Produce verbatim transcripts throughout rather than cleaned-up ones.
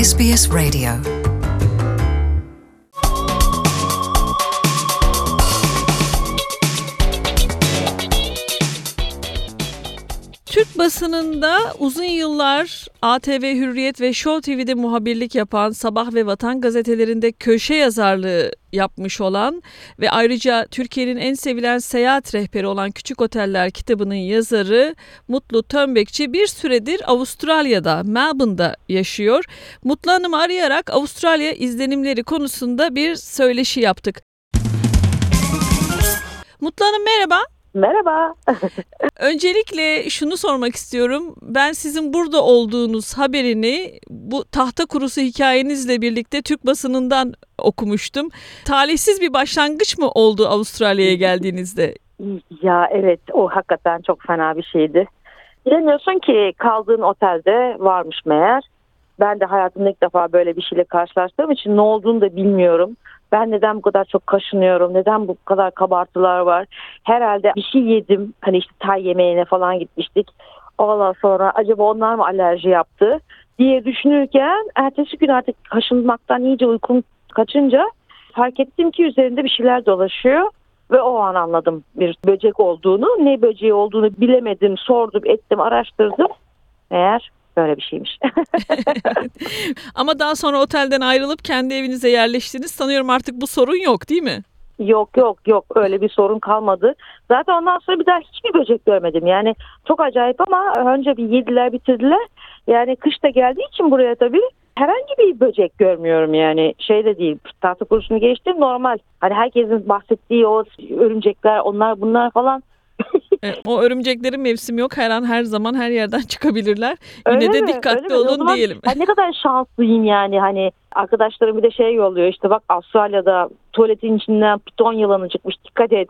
S B S Radio. Türk basınında uzun yıllar A T V, Hürriyet ve Show T V'de muhabirlik yapan, Sabah ve Vatan gazetelerinde köşe yazarlığı yapmış olan ve ayrıca Türkiye'nin en sevilen seyahat rehberi olan Küçük Oteller kitabının yazarı Mutlu Tönbekçi bir süredir Avustralya'da, Melbourne'da yaşıyor. Mutlu Hanım'ı arayarak Avustralya izlenimleri konusunda bir söyleşi yaptık. Mutlu Hanım merhaba. Merhaba. Öncelikle şunu sormak istiyorum. Ben sizin burada olduğunuz haberini bu tahta kurusu hikayenizle birlikte Türk basınından okumuştum. Talihsiz bir başlangıç mı oldu Avustralya'ya geldiğinizde? Ya evet, o hakikaten çok fena bir şeydi. Bilemiyorsun ki kaldığın otelde varmış meğer. Ben de hayatımda ilk defa böyle bir şeyle karşılaştığım için ne olduğunu da bilmiyorum. Ben neden bu kadar çok kaşınıyorum? Neden bu kadar kabartılar var? Herhalde bir şey yedim. Hani işte Tay yemeğine falan gitmiştik. Ondan sonra acaba onlar mı alerji yaptı diye düşünürken ertesi gün artık kaşınmaktan iyice uykum kaçınca fark ettim ki üzerinde bir şeyler dolaşıyor. Ve o an anladım bir böcek olduğunu. Ne böceği olduğunu bilemedim. Sordum, ettim, araştırdım. Eğer böyle bir şeymiş. Ama daha sonra otelden ayrılıp kendi evinize yerleştiniz. Sanıyorum artık bu sorun yok değil mi? Yok yok yok öyle bir sorun kalmadı. Zaten ondan sonra bir daha hiçbir böcek görmedim. Yani çok acayip ama önce bir yediler bitirdiler. Yani kış da geldiği için buraya tabii herhangi bir böcek görmüyorum yani. Şey de değil, tahta kurusunu geçtim normal. Hani herkesin bahsettiği o örümcekler onlar bunlar falan. Evet, o örümceklerin mevsimi yok. Her an her zaman her yerden çıkabilirler. Yine Öyle de mi? dikkatli Öyle olun mi? diyelim. Ben ne kadar şanslıyım yani hani arkadaşlarım bir de şey yolluyor işte bak Avustralya'da tuvaletin içinden piton yılanı çıkmış dikkat et.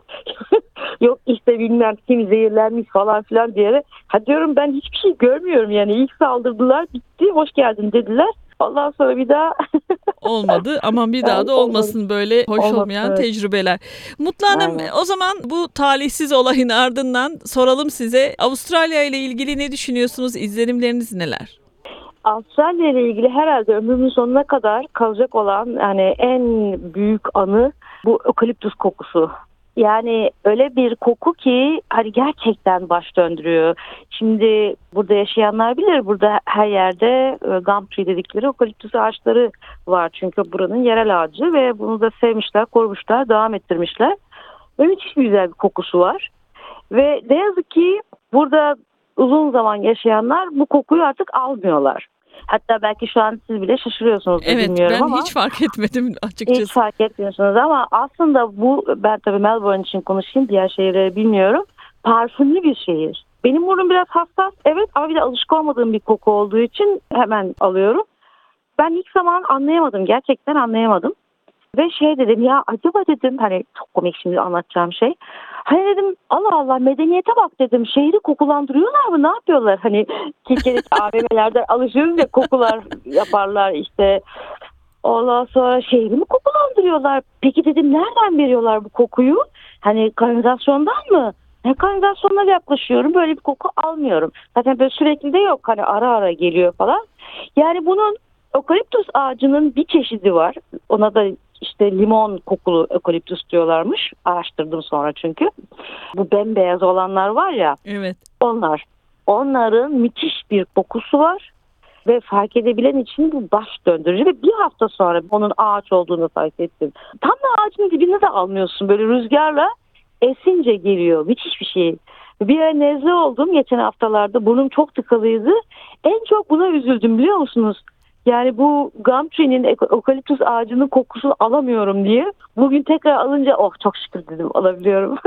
Yok işte bilmem kim zehirlenmiş falan filan diyerek. Ha diyorum ben hiçbir şey görmüyorum yani ilk saldırdılar bitti hoş geldin dediler. Ondan sonra bir daha olmadı. Aman bir daha da olmasın böyle hoş Olmasın, olmayan evet. tecrübeler. Mutlu Hanım Aynen. o zaman bu talihsiz olayın ardından soralım size. Avustralya ile ilgili ne düşünüyorsunuz? İzlenimleriniz neler? Avustralya ile ilgili herhalde ömrümün sonuna kadar kalacak olan yani en büyük anı bu ökaliptüs kokusu. Yani öyle bir koku ki hani gerçekten baş döndürüyor. Şimdi burada yaşayanlar bilir burada her yerde gum tree dedikleri ökaliptüs ağaçları var. Çünkü buranın yerel ağacı ve bunu da sevmişler, korumuşlar, devam ettirmişler. Ve müthiş bir güzel bir kokusu var. Ve ne yazık ki burada uzun zaman yaşayanlar bu kokuyu artık almıyorlar. Hatta belki şu an siz bile şaşırıyorsunuz da Evet, bilmiyorum ben ama. hiç fark etmedim açıkçası. Hiç fark etmiyorsunuz ama aslında bu ben tabii Melbourne için konuşayım diğer şehirleri bilmiyorum. Parfümlü bir şehir. Benim burnum biraz hassas evet ama bir de alışık olmadığım bir koku olduğu için hemen alıyorum. Ben ilk zaman anlayamadım gerçekten anlayamadım. Ve şey dedim ya acaba dedim hani çok komik şimdi anlatacağım şey. Hani dedim Allah Allah medeniyete bak dedim şehri kokulandırıyorlar mı ne yapıyorlar? Hani Türkiye'deki A V M'lerde alışıyoruz ya kokular yaparlar işte. Ondan sonra şehri mi kokulandırıyorlar? Peki dedim nereden veriyorlar bu kokuyu? Hani kanalizasyondan mı? Ne kanalizasyonuna yaklaşıyorum böyle bir koku almıyorum. Zaten böyle sürekli de yok hani ara ara geliyor falan. Yani bunun ökaliptüs ağacının bir çeşidi var. Ona da işte limon kokulu ökaliptüs diyorlarmış. Araştırdım sonra çünkü. Bu bembeyaz olanlar var ya. Evet. Onlar. Onların müthiş bir kokusu var. Ve fark edebilen için bu baş döndürücü. Ve bir hafta sonra onun ağaç olduğunu fark ettim. Tam da ağacın dibini de almıyorsun. Böyle rüzgarla esince geliyor. Müthiş bir şey. Bir ara nezle oldum geçen haftalarda. Burnum çok tıkalıydı. En çok buna üzüldüm biliyor musunuz? Yani bu gum tree'nin ökaliptüs ağacının kokusunu alamıyorum diye. Bugün tekrar alınca oh çok şükür dedim alabiliyorum.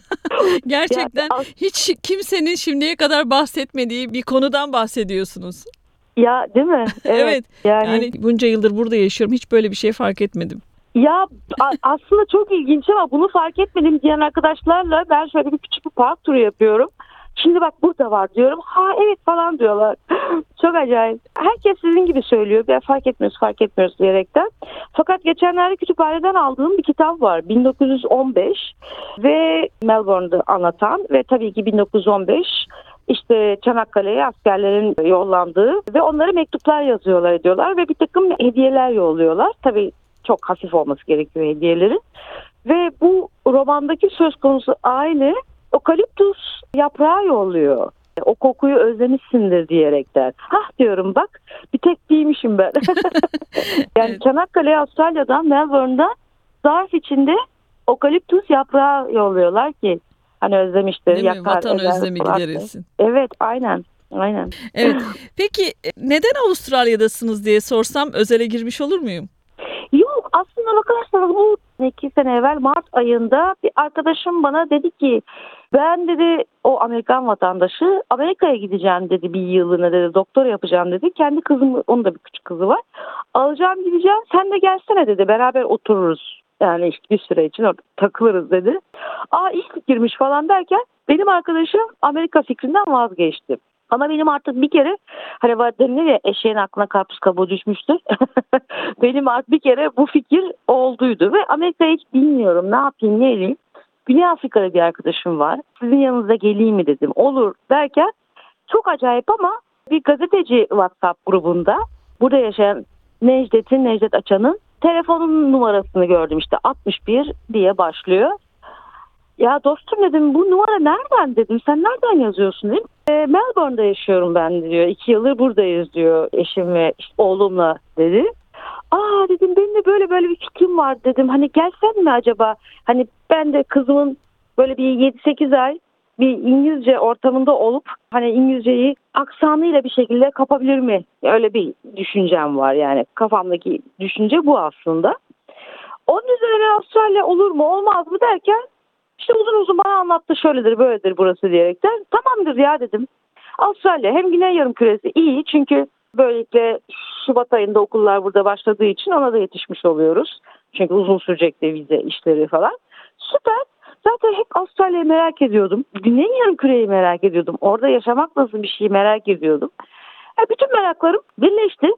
Gerçekten Yani, hiç kimsenin şimdiye kadar bahsetmediği bir konudan bahsediyorsunuz. ya değil mi? Evet. Evet. Yani, Yani bunca yıldır burada yaşıyorum. Hiç böyle bir şey fark etmedim. ya a- aslında çok ilginç ama bunu fark etmedim diyen arkadaşlarla ben şöyle bir küçük bir park turu yapıyorum. Şimdi bak burada var diyorum. Ha evet falan diyorlar. Çok acayip. Herkes sizin gibi söylüyor. Ben fark etmiyoruz fark etmiyoruz diyerekten. Fakat geçenlerde kütüphaneden aldığım bir kitap var. bin dokuz yüz on beş ve Melbourne'da anlatan ve tabii ki bin dokuz yüz on beş işte Çanakkale'ye askerlerin yollandığı ve onlara mektuplar yazıyorlar ediyorlar ve bir takım hediyeler yolluyorlar. Tabii çok hafif olması gerekiyor hediyelerin. Ve bu romandaki söz konusu aile okaliptus yaprağı yolluyor. O kokuyu özlemişsindir diyerekler. Hah diyorum bak bir tek değilmişim ben. Yani Evet. Çanakkale'ye Avustralya'dan Melbourne'dan zarf içinde okaliptus yaprağı yolluyorlar ki hani özlemiştir. Değil mi? Yakar, Vatan özer özlemi falan. giderilsin. Evet aynen aynen. Evet. Peki e, neden Avustralya'dasınız diye sorsam özele girmiş olur muyum? Yok aslında bakarsanız bu iki sene evvel Mart ayında bir arkadaşım bana dedi ki ben dedi o Amerikan vatandaşı Amerika'ya gideceğim dedi bir yıllığına dedi doktora yapacağım dedi. Kendi kızım onun da bir küçük kızı var. Alacağım gideceğim sen de gelsene dedi beraber otururuz. Yani işte bir süre için orada takılırız dedi. Aa iyi fikirmiş falan derken benim arkadaşım Amerika fikrinden vazgeçti. Ama benim artık bir kere hani var denilir ya eşeğin aklına karpuz kabuğu düşmüştü. Benim artık bir kere bu fikir olduydu ve Amerika'yı hiç bilmiyorum ne yapayım ne edeyim. Güney Afrika'da bir arkadaşım var. Sizin yanınıza geleyim mi dedim. Olur derken çok acayip ama bir gazeteci WhatsApp grubunda burada yaşayan Necdet'in, Necdet Açan'ın telefonun numarasını gördüm işte altmış bir diye başlıyor. Ya dostum dedim bu numara nereden dedim sen nereden yazıyorsun dedim. E, Melbourne'da yaşıyorum ben diyor. İki yıldır buradayız diyor eşim ve işte oğlumla dedi. Aa dedim benim de böyle böyle bir fikrim var dedim. Hani gelsen mi acaba? Hani ben de kızımın böyle bir yedi sekiz ay bir İngilizce ortamında olup hani İngilizceyi aksanıyla bir şekilde kapabilir mi? Öyle bir düşüncem var yani kafamdaki düşünce bu aslında. Onun üzerine Avustralya olur mu olmaz mı derken işte uzun uzun bana anlattı şöyledir böyledir burası diyerekten. Tamamdır ya dedim. Avustralya hem Güney Yarımküresi iyi çünkü böylelikle Şubat ayında okullar burada başladığı için ona da yetişmiş oluyoruz. Çünkü uzun sürecek de vize işleri falan. Süper. Zaten hep Avustralya'yı merak ediyordum. Güney Yarımküre'yi merak ediyordum. Orada yaşamak nasıl bir şey merak ediyordum. E, bütün meraklarım birleşti.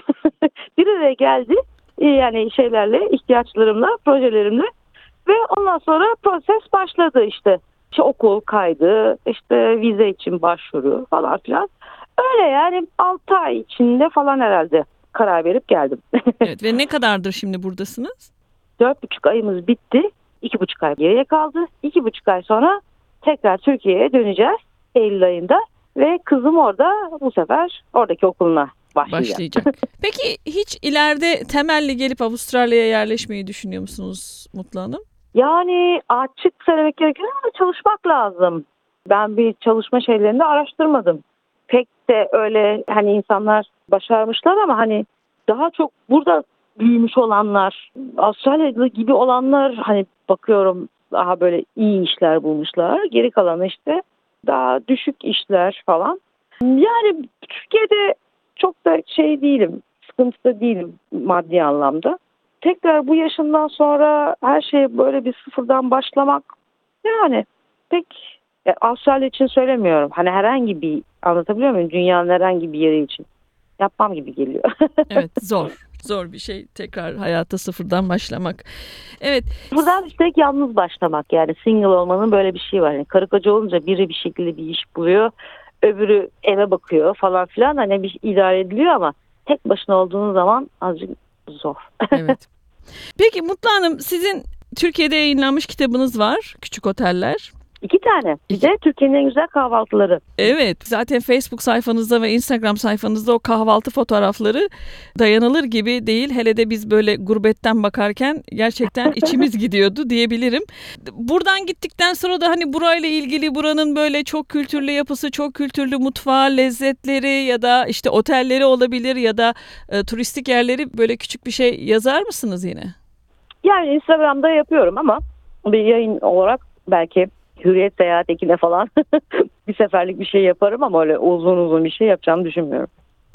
Bir araya geldi. E, yani şeylerle, ihtiyaçlarımla, projelerimle. Ve ondan sonra proses başladı işte. İşte okul kaydı, işte vize için başvuru falan filan. Öyle yani altı ay içinde falan herhalde karar verip geldim. Evet ve ne kadardır şimdi buradasınız? Dört buçuk ayımız bitti. İki buçuk ay geriye kaldı. İki buçuk ay sonra tekrar Türkiye'ye döneceğiz Eylül ayında. Ve kızım orada bu sefer oradaki okuluna başlayacak. Başlayacak. Peki hiç ileride temelli gelip Avustralya'ya yerleşmeyi düşünüyor musunuz Mutlu Hanım? Yani açık söylemek gerekirse ama çalışmak lazım. Ben bir çalışma şeylerini de araştırmadım. Pek de öyle hani insanlar başarmışlar ama hani daha çok burada büyümüş olanlar, Avustralya'da gibi olanlar hani bakıyorum daha böyle iyi işler bulmuşlar. Geri kalan işte daha düşük işler falan. Yani Türkiye'de çok da şey değilim, sıkıntıda değilim maddi anlamda. Tekrar bu yaşından sonra her şey böyle bir sıfırdan başlamak yani pek ya Avustralya için söylemiyorum. Hani herhangi bir anlatabiliyor muyum? Dünyanın herhangi bir yeri için yapmam gibi geliyor. Evet zor. Zor bir şey tekrar hayata sıfırdan başlamak. Evet. Buradan üstelik yalnız başlamak yani single olmanın böyle bir şey var. Yani karı koca olunca biri bir şekilde bir iş buluyor. Öbürü eve bakıyor falan filan hani bir idare ediliyor ama tek başına olduğunuz zaman azıcık zor. Evet. Peki Mutlu Hanım sizin Türkiye'de yayınlanmış kitabınız var. Küçük Oteller. İki tane. Bir de Türkiye'nin en güzel kahvaltıları. Evet, zaten Facebook sayfanızda ve Instagram sayfanızda o kahvaltı fotoğrafları dayanılır gibi değil. Hele de biz böyle gurbetten bakarken gerçekten içimiz gidiyordu diyebilirim. Buradan gittikten sonra da hani burayla ilgili buranın böyle çok kültürlü yapısı, çok kültürlü mutfağı, lezzetleri ya da işte otelleri olabilir ya da e, turistik yerleri böyle küçük bir şey yazar mısınız yine? Yani Instagram'da yapıyorum ama bir yayın olarak belki Hürriyet Seyahat Eki'ne falan bir seferlik bir şey yaparım ama öyle uzun uzun bir şey yapacağımı düşünmüyorum.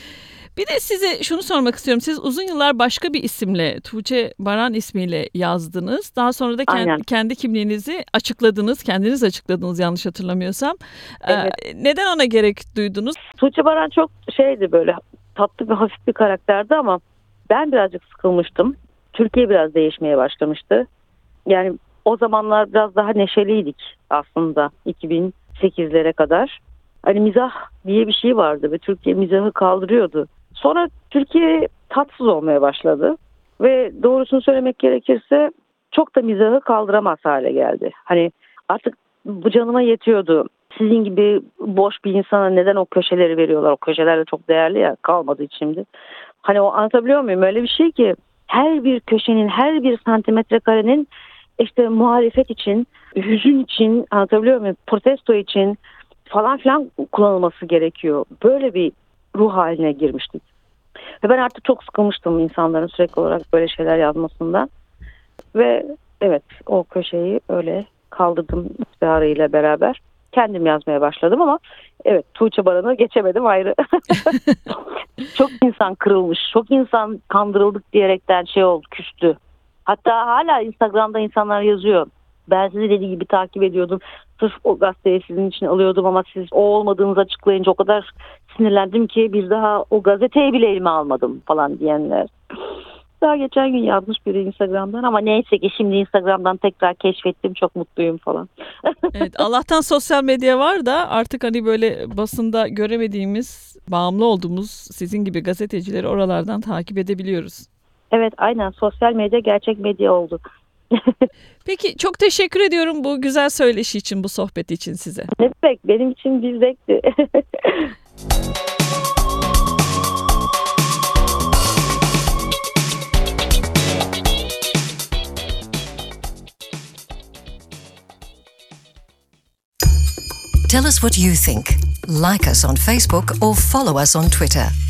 Bir de size şunu sormak istiyorum. Siz uzun yıllar başka bir isimle, Tuğçe Baran ismiyle yazdınız. Daha sonra da kend, kendi kimliğinizi açıkladınız. Kendiniz açıkladınız yanlış hatırlamıyorsam. Evet. Ee, neden ona gerek duydunuz? Tuğçe Baran çok şeydi böyle tatlı bir hafif bir karakterdi ama ben birazcık sıkılmıştım. Türkiye biraz değişmeye başlamıştı. Yani o zamanlar biraz daha neşeliydik aslında iki bin sekizlere kadar. Hani mizah diye bir şey vardı ve Türkiye mizahı kaldırıyordu. Sonra Türkiye tatsız olmaya başladı ve doğrusunu söylemek gerekirse çok da mizahı kaldıramaz hale geldi. Hani artık bu canıma yetiyordu. Sizin gibi boş bir insana neden o köşeleri veriyorlar? O köşeler de çok değerli ya, kalmadı içimde. Hani o, anlatabiliyor muyum? Öyle bir şey ki her bir köşenin, her bir santimetre karenin işte muhalefet için, hüzün için, anlatabiliyor muyum? Protesto için falan filan kullanılması gerekiyor. Böyle bir ruh haline girmiştik. Ve ben artık çok sıkılmıştım insanların sürekli olarak böyle şeyler yazmasından. Ve evet, o köşeyi öyle kaldırdım istiharıyla beraber. Kendim yazmaya başladım ama evet, Tuğçe Baran'ı geçemedim ayrı. Çok insan kırılmış, çok insan kandırıldık diyerekten şey oldu, küstü. Hatta hala Instagram'da insanlar yazıyor. Ben sizi dediği gibi takip ediyordum. Sırf o gazeteyi sizin için alıyordum ama siz o olmadığınızı açıklayınca o kadar sinirlendim ki bir daha o gazeteyi bile elime almadım falan diyenler. Daha geçen gün yazmış biri Instagram'dan ama neyse ki şimdi Instagram'dan tekrar keşfettim, çok mutluyum falan. Evet, Allah'tan sosyal medya var da artık hani böyle basında göremediğimiz, bağımlı olduğumuz sizin gibi gazetecileri oralardan takip edebiliyoruz. Evet, aynen, sosyal medya gerçek medya oldu. Peki, çok teşekkür ediyorum bu güzel söyleşi için, bu sohbet için size. Ne demek, benim için bir zevkti. Tell us what you think. Like us on Facebook or follow us on Twitter.